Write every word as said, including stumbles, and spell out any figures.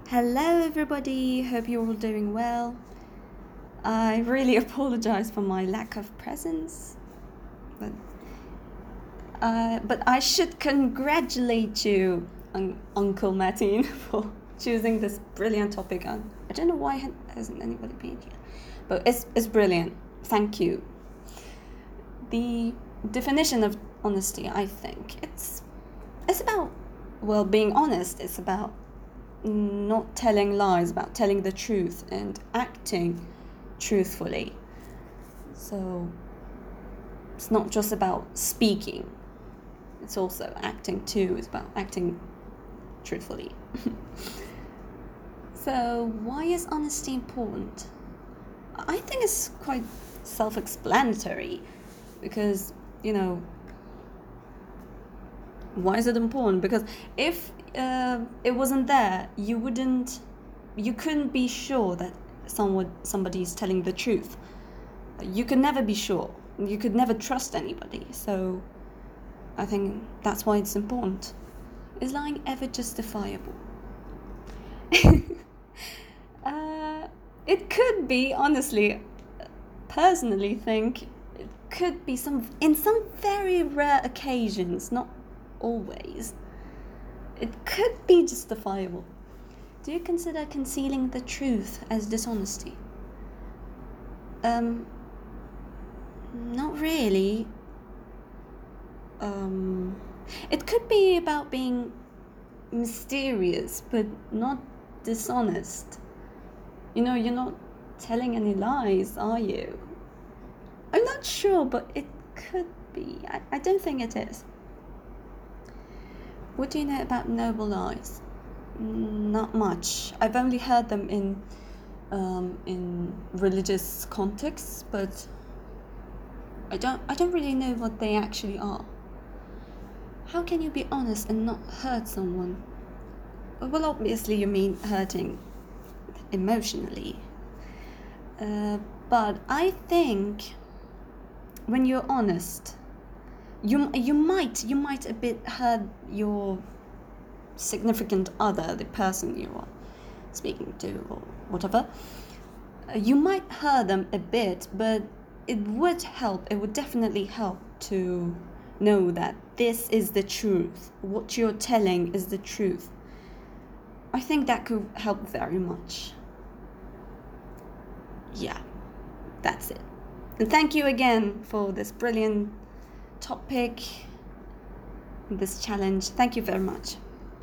Hello, everybody. Hope you're all doing well. I really apologize for my lack of presence, but uh, but I should congratulate you, un- Uncle Martin, for choosing this brilliant topic. On I don't know why ha- hasn't anybody been here, but it's it's brilliant. Thank you. The definition of honesty, I think, it's it's about well being honest. It's about not telling lies, about telling the truth and acting truthfully. So it's not just about speaking, it's also acting too. It's about acting truthfully. So why is honesty important? I think it's quite self-explanatory, because, you know, why is it important? Because if uh, it wasn't there, you wouldn't, you couldn't be sure that someone, somebody is telling the truth. You could never be sure. You could never trust anybody. So I think that's why it's important. Is lying ever justifiable? uh, it could be, honestly. Personally, think it could be some in some very rare occasions, not always. It could be justifiable. Do you consider concealing the truth as dishonesty? Um, not really. Um, it could be about being mysterious, but not dishonest. You know, you're not telling any lies, are you? I'm not sure, but it could be. I, I don't think it is. What do you know about noble lies? Not much. I've only heard them in um, in religious contexts, but I don't I don't really know what they actually are. How can you be honest and not hurt someone? Well, obviously you mean hurting emotionally. Uh, but I think when you're honest, you you might you might a bit hurt your significant other, the person you are speaking to or whatever. Uh, you might hurt them a bit, but it would help. It would definitely help to know that this is the truth. What you're telling is the truth. I think that could help very much. Yeah, that's it. And thank you again for this brilliant topic, this challenge. Thank you very much.